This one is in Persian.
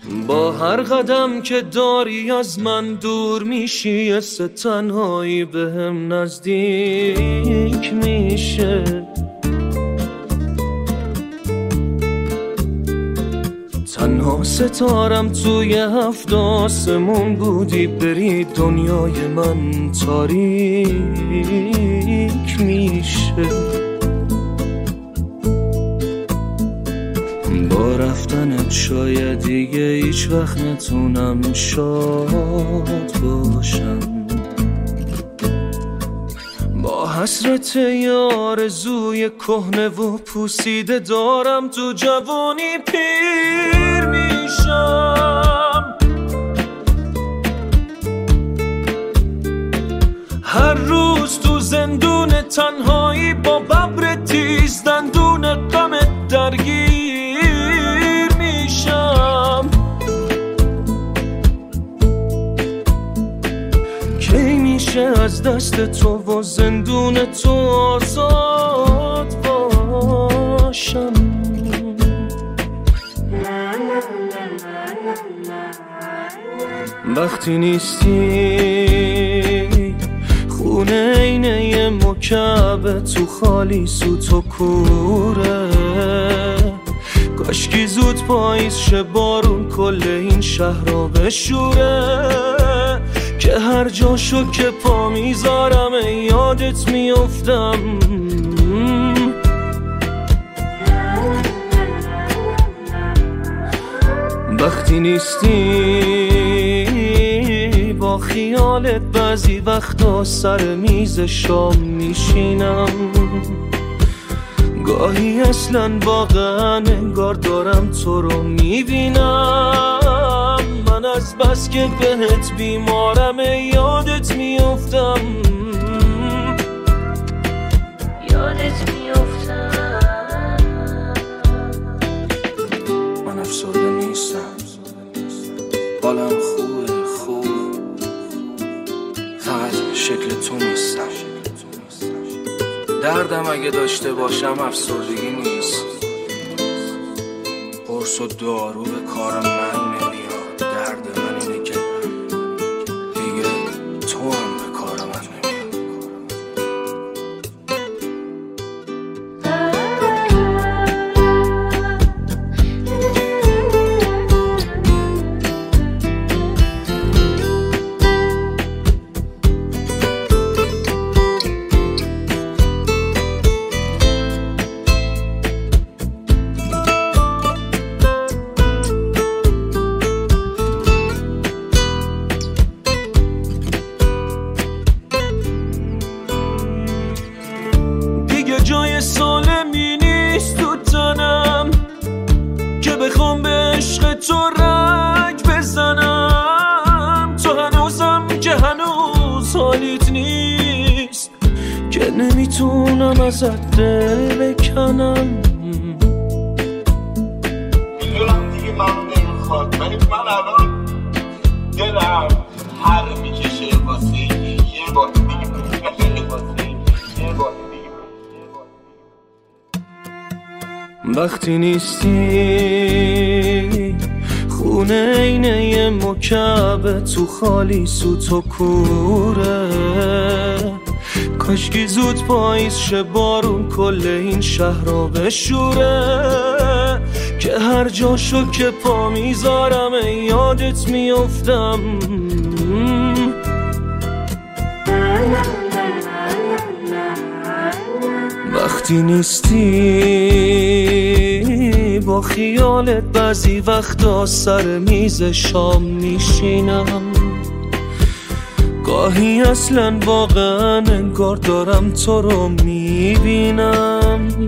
با هر قدم که داری از من دور میشی، حس تنهایی بهم نزدیک میشه. تنها ستارم توی 7 آسمون بودی، بری دنیای من تاریک میشه. با رفتنت شاید دیگه هیچ وقت نتونم شاد باشم. با حسرت یه آرزوی کهنه و پوسیده دارم تو جوانی پیر میشم. هر روز تو زندون تنهایی با ببر تیز دندون غم درگیر میشم. کی میشه از دست تو و زندون تو آزاد باشم؟ وقتی نیستی خونه اینه یه مکعب تو خالی سوت و کوره. کاشکی زود پاییز شه بارون کل این شهر رو بشوره، که هر جاشو که پا میذارم یادت میافتم. وقتی نیستی با خیالت بعضی وقتا سر میز شام میشینم. گاهی اصلا واقعا انگار دارم تو رو میبینم. من از بس که بهت بیمارم یادت میافتم. یادت میافتم. من افسرده نیستم، حالم خوبه، خوب فقط شکل تو نیستم. دردم اگه داشته باشم افسردگی نیست. قرص و دارو به کار من نمیاد. درد من اینه که دیگه تو هم به کار من نمیاد. جای سالمی نیست تو تنم که بخوام به عشق تو رنگ بزنم. تو هنوزم که هنوز حالیت نیست، که نمیتونم ازت دل بکنم. میدونم دیگه من نمیخواد، ولی من الان دلم هر میکشه واسه یه بار دیگه، واسه یه بار دیگه. وقتی نیستی خونه اینه یه مکعب تو خالی سوت و کوره. کاشکی زود پاییز شه بارون کل این شهر رو بشوره، که هر جاشو که پا میذارم یادت میافتم. وقتی نیستی با خیالت بعضی وقتا سر میز شام میشینم. گاهی اصلا واقعا انگار دارم تو رو میبینم.